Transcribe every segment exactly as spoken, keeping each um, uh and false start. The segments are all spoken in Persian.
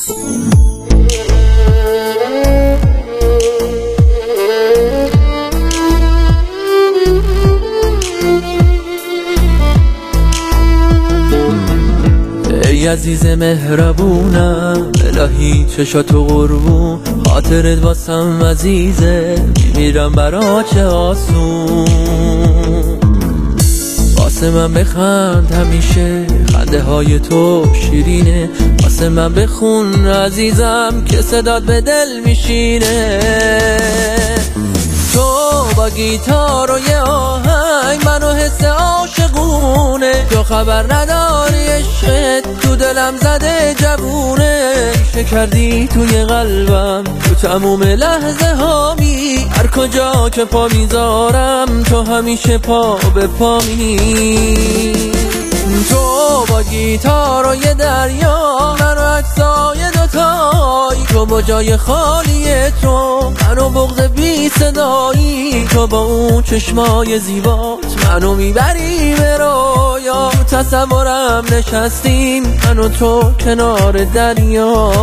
ای عزیز مهربونم الهی چشاتو قربون، خاطرت واسم عزیزه، میمیرم برا چه آسون. واسه من بخند همیشه، خنده های تو شیرینه، واسه من بخون عزیزم که صدات به دل میشینه. تو با گیتار و یه آهنگ منو حس عاشقونه، تو خبر نداری عشقت تو دلم زده جوونه. ریشه کردی توی قلبم تو تموم لحظه هامی، هر کجا که پا میذارم تو همیشه پا به پا می‌نی. تو با گیتار و یه دریا منو عکسای دوتایی، تو با جای خالی تو منو بغض بی صدایی، تو با اون چشمای زیبات منو میبری به رویا. تصورم نشستیم من و تو کنار دریا.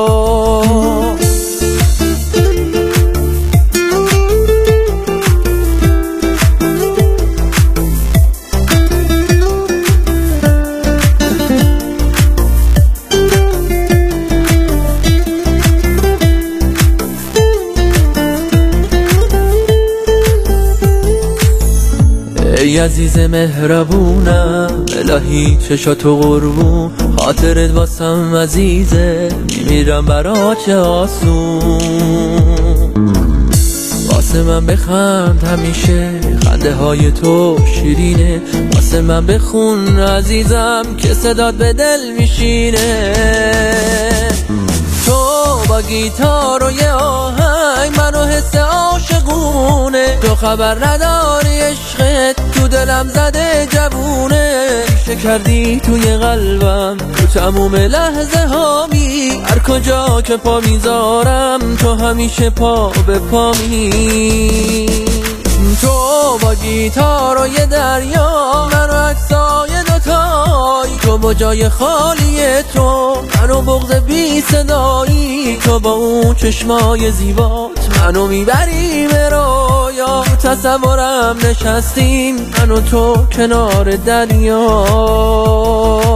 ای عزیز مهربونم الهی چشاتو قربون، خاطرت واسم عزیزه، میمیرم برا چه آسون. واسه من بخند همیشه، خنده های تو شیرینه، واسه من بخون عزیزم که صدات به دل میشینه. تو با گیتار و یه آهنگ منو حس عاشقونه، تو خبر نداری عشقت تو دلم زده جوونه. ریشه کردی توی قلبم تو تموم لحظه هامی، هر کجا که پا میذارم تو همیشه پا به پا می‌نی. تو با گیتار و یه دریا منو عکسای دوتایی، تو با جای خالی تو منو بغض بی صدایی، تو با اون چشمای زیبات منو میبری به رویا. تصورم نشستیم من و تو کنار دریا.